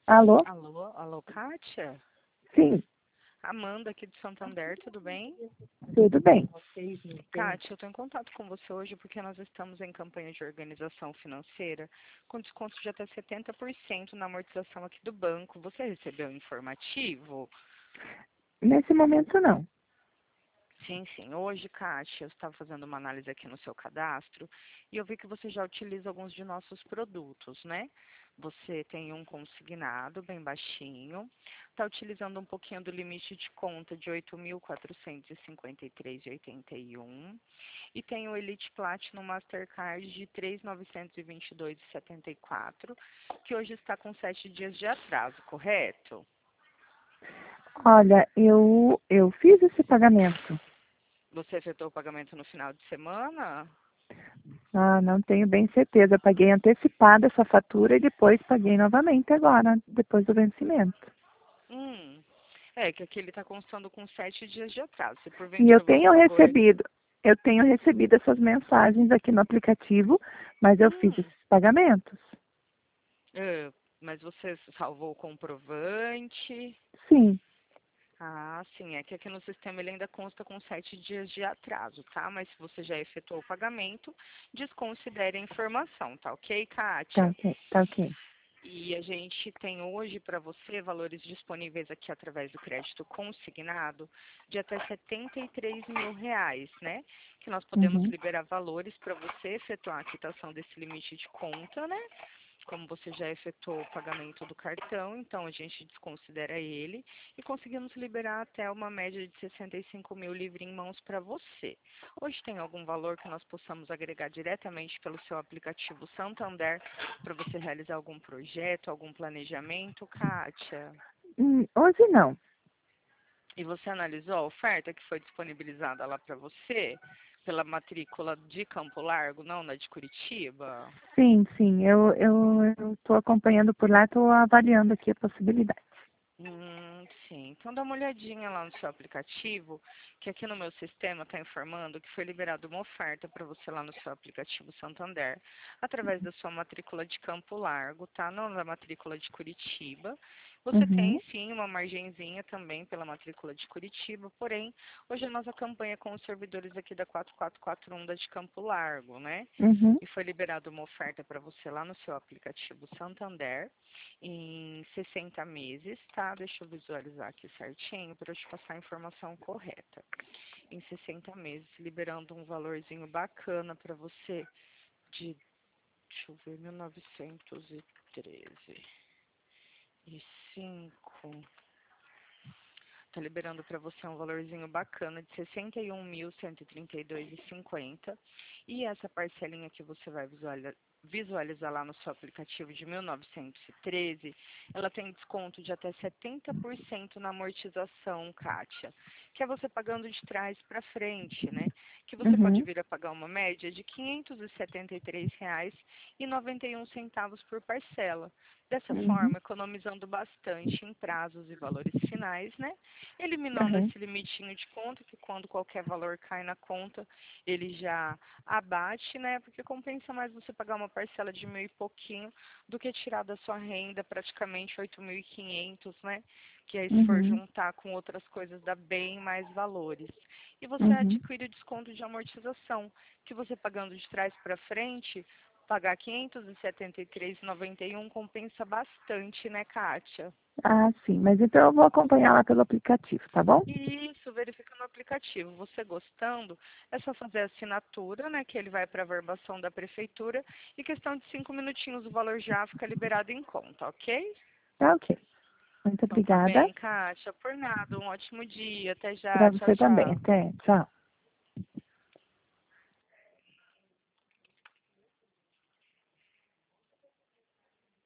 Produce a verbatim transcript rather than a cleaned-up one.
Alô? Alô, alô, Kátia? Sim, Amanda aqui de Santander, tudo bem? tudo bem. Kátia, eu estou em contato com você hoje porque nós estamos em campanha de organização financeira com desconto de até setenta por cento na amortização aqui do banco. Você recebeu um informativo? Nesse momento, não. Sim, sim. Hoje, Kátia, eu estava fazendo uma análise aqui no seu cadastro e eu vi que você já utiliza alguns de nossos produtos, né? Você tem um consignado bem baixinho, está utilizando um pouquinho do limite de conta de oito mil quatrocentos e cinquenta e três reais e oitenta e um centavos e tem o Elite Platinum Mastercard de três mil novecentos e vinte e dois reais e setenta e quatro centavos, que hoje está com sete dias de atraso, correto? Olha, eu, eu fiz esse pagamento. Você efetuou o pagamento no final de semana? Ah, não tenho bem certeza. Eu paguei antecipada essa fatura e depois paguei novamente agora, depois do vencimento. Hum, é que aqui ele está constando com sete dias de atraso. Se E eu porventura você tenho pagou ele. recebido, eu tenho recebido essas mensagens aqui no aplicativo, mas eu fiz Hum, esses pagamentos. é, mas você salvou o comprovante? Sim, Ah, sim, é que aqui no sistema ele ainda consta com sete dias de atraso, tá? Mas se você já efetuou o pagamento, desconsidere a informação, tá ok, tá Kátia? ok, tá ok. E a gente tem hoje para você valores disponíveis aqui através do crédito consignado de até setenta e três mil reais, né? Que nós podemos Uhum, liberar valores para você efetuar a quitação desse limite de conta, né? Como você já efetuou o pagamento do cartão, então a gente desconsidera ele e conseguimos liberar até uma média de sessenta e cinco mil livre em mãos para você. Hoje tem algum valor que nós possamos agregar diretamente pelo seu aplicativo Santander para você realizar algum projeto, algum planejamento, Kátia? Hum, hoje não. E você analisou a oferta que foi disponibilizada lá para você pela matrícula de Campo Largo, não na de Curitiba? Sim, sim, eu eu estou acompanhando por lá, estou avaliando aqui a possibilidade. Hum, sim. Então dá uma olhadinha lá no seu aplicativo, que aqui no meu sistema está informando que foi liberada uma oferta para você lá no seu aplicativo Santander, através da sua matrícula de Campo Largo, tá? Não da matrícula de Curitiba. Você tem Uhum, sim uma margenzinha também pela matrícula de Curitiba, porém, hoje a nossa campanha é com os servidores aqui da quatro quatro quatro um da de Campo Largo, né? uhum, E foi liberada uma oferta para você lá no seu aplicativo Santander em sessenta meses, tá? Deixa eu visualizar aqui certinho para eu te passar a informação correta. Em sessenta meses, liberando um valorzinho bacana para você de, deixa eu ver, mil novecentos e treze e cinco. Tá liberando para você um valorzinho bacana de sessenta e um mil cento e trinta e dois reais e cinquenta centavos. E essa parcelinha que você vai visualizar visualizar lá no seu aplicativo de mil novecentos e treze, ela tem desconto de até setenta por cento na amortização, Kátia, que é você pagando de trás para frente, né? Que você pode uhum, vir a pagar uma média de quinhentos e setenta e três reais e noventa e um centavos por parcela. Dessa uhum, forma, economizando bastante em prazos e valores finais, né? Eliminando uhum, esse limitinho de conta, que quando qualquer valor cai na conta, ele já abate, né? Porque compensa mais você pagar uma parcela de mil e pouquinho do que tirar da sua renda praticamente oito mil e quinhentos, né? Que aí se for uhum, juntar com outras coisas dá bem mais valores. E você uhum. adquire o desconto de amortização, que você pagando de trás para frente, pagar quinhentos e setenta e três reais e noventa e um compensa bastante, né, Kátia? Ah, sim, mas então eu vou acompanhar lá pelo aplicativo, tá bom? Isso, verifica no aplicativo. Você gostando, é só fazer a assinatura, né? Que ele vai para a verbação da prefeitura. E questão de cinco minutinhos, o valor já fica liberado em conta, ok? Tá ok. Muito Então tá obrigada. bem, Kátia. Por nada, um ótimo dia. Até Para já. Tchau, você também. tchau. Até. Tchau.